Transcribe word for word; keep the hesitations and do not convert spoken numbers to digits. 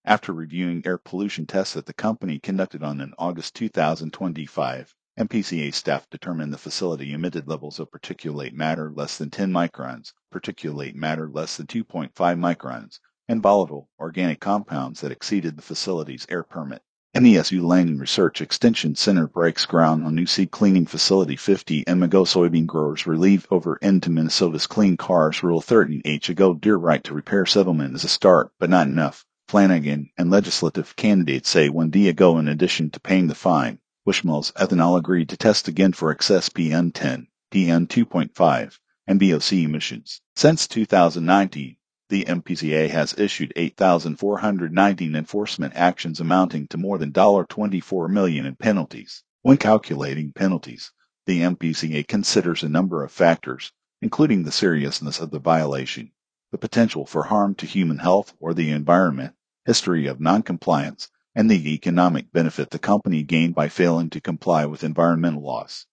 After reviewing air pollution tests that the company conducted on in August two thousand twenty-five, M P C A staff determined the facility emitted levels of particulate matter less than ten microns, particulate matter less than two point five microns, and volatile organic compounds that exceeded the facility's air permit. N E S U Land Research Extension Center breaks ground on new seed cleaning facility fifty, and Mago soybean growers relieve over into Minnesota's Clean Cars Rule thirteen H. Ago Deer right to repair settlement is a start, but not enough. Flanagan and legislative candidates say one day ago, in addition to paying the fine, Bushmills Ethanol agreed to test again for excess P N ten, P N two point five, and V O C emissions. Since two thousand nineteen, the M P C A has issued eight thousand four hundred nineteen enforcement actions amounting to more than twenty-four million dollars in penalties. When calculating penalties, the M P C A considers a number of factors, including the seriousness of the violation, the potential for harm to human health or the environment, history of noncompliance, and the economic benefit the company gained by failing to comply with environmental laws.